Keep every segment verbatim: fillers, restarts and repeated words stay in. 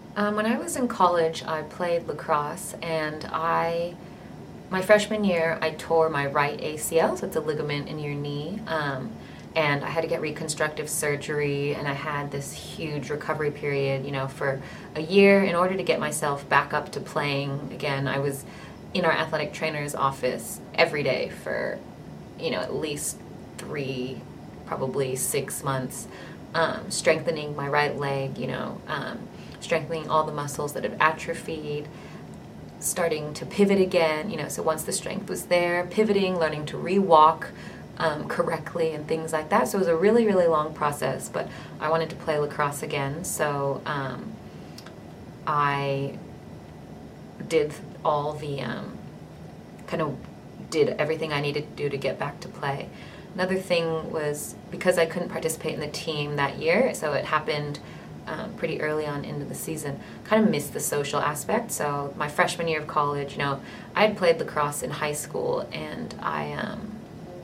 Um, when I was in college, I played lacrosse, and I, my freshman year, I tore my right A C L, so it's a ligament in your knee, um, and I had to get reconstructive surgery, and I had this huge recovery period, you know, for a year in order to get myself back up to playing again. I was in our athletic trainer's office every day for, you know, at least three, probably six months, um, strengthening my right leg, you know, um, strengthening all the muscles that have atrophied, starting to pivot again, you know, so once the strength was there, pivoting, learning to re-walk um, correctly and things like that. So it was a really, really long process, but I wanted to play lacrosse again, so um, I did all the, um, kind of did everything I needed to do to get back to play. Another thing was because I couldn't participate in the team that year, so it happened um, pretty early on into the season, kind of missed the social aspect. So my freshman year of college, you know, I had played lacrosse in high school, and I um,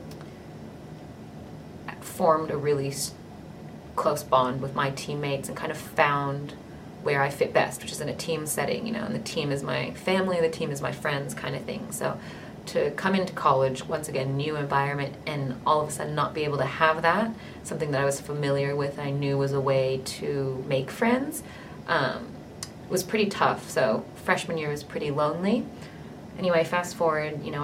formed a really close bond with my teammates and kind of found where I fit best, which is in a team setting, you know, and the team is my family, the team is my friends kind of thing. So to come into college, once again, new environment, and all of a sudden not be able to have that, something that I was familiar with, I knew was a way to make friends, um, was pretty tough. So freshman year was pretty lonely. Anyway, fast forward, you know,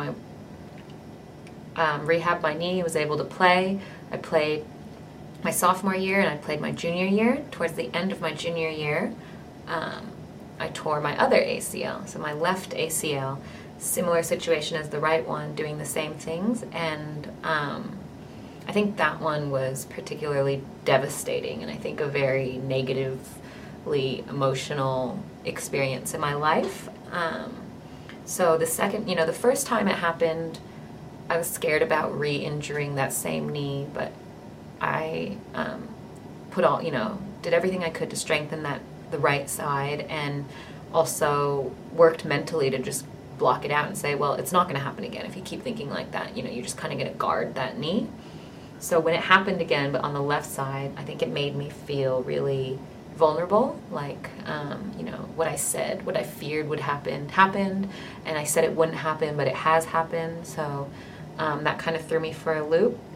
I um, rehabbed my knee, was able to play. I played my sophomore year and I played my junior year. Towards the end of my junior year, um, I tore my other A C L, so my left A C L. Similar situation as the right one, doing the same things, and um, I think that one was particularly devastating, and I think a very negatively emotional experience in my life. Um, so the second, you know, the first time it happened, I was scared about re-injuring that same knee, but I um, put all, you know, did everything I could to strengthen that the right side, and also worked mentally to just block it out and say, well, it's not going to happen again. If you keep thinking like that, you know, you're just kind of going to guard that knee. So when it happened again, but on the left side, I think it made me feel really vulnerable. Like, um, you know, what I said, what I feared would happen, happened, and I said it wouldn't happen, but it has happened. So um, that kind of threw me for a loop.